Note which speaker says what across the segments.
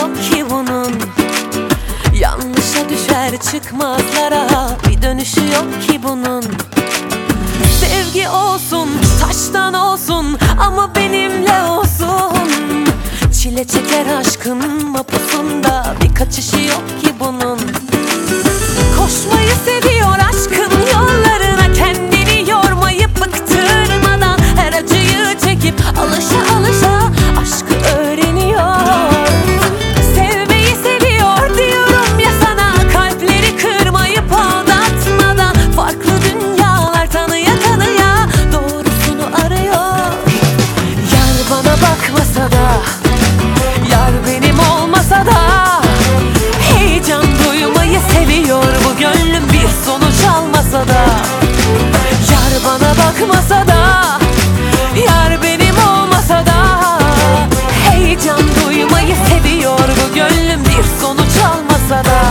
Speaker 1: yok ki bunun. Yanlışa düşer çıkmazlara, bir dönüşü yok ki bunun. Sevgi olsun, taştan olsun ama benimle olsun. Çile çeker aşkın mapusunda, bir kaçışı yok ki bunun. Koşmayı seviyor aşkın yollarına, kendini yormayıp bıktırmadan her acıyı çekip alışa alışa aşkı öğreniyor. Sevmeyi seviyor diyorum ya sana, kalpleri kırmayıp aldatmadan farklı dünyalar tanıya tanıya doğrusunu arıyor. Yar bana bakmasa da, yar benim olmasa da, heyecan duymayı seviyor bu gönlüm, bir sonuç almasa da. Yar bana bakmasa da, yar benim olmasa da, heyecan duymayı seviyor bu gönlüm, bir sonuç almasa da.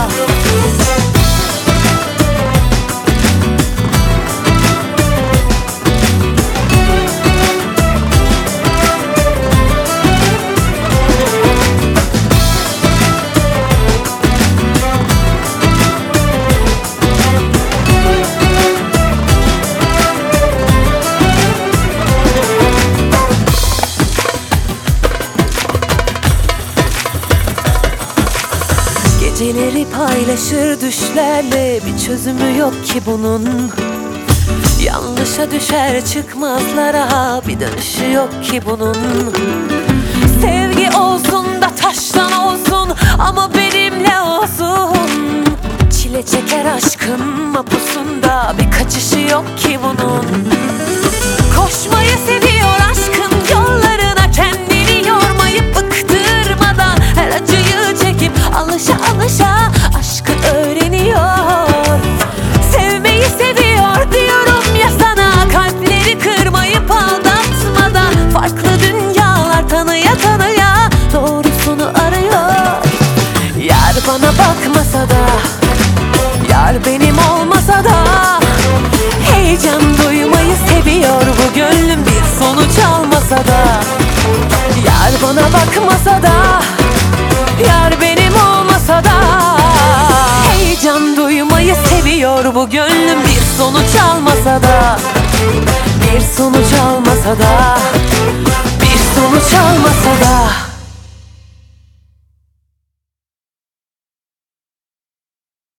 Speaker 1: Geceleri paylaşır düşlerle, bir çözümü yok ki bunun. Yanlışa düşer çıkmazlara, bir dönüşü yok ki bunun. Sevgi olsun da taştan olsun ama benimle olsun. Çile çeker aşkın mapusunda, bir kaçışı yok ki bunun. Koşmayı seviyor aşkın yollarına, kendini yormayıp bıktırmadan her acıyı çekip alışa alışa aşkı öğreniyor. Sevmeyi seviyor diyorum ya sana, kalpleri kırmayıp aldatmadan farklı dünyalar tanıya tanıya doğrusunu arıyor. Yar bana bakmasa da, yar benim olmasa da, heyecan duymayı seviyor bu gönlüm, bir sonuç almasa da. Yar bana bakmasa da, yar benim olmasa da, heyecan duymayı seviyor bu gönlüm, bir sonuç almasa da. Bir sonuç almasa da, bir sonuç almasa da.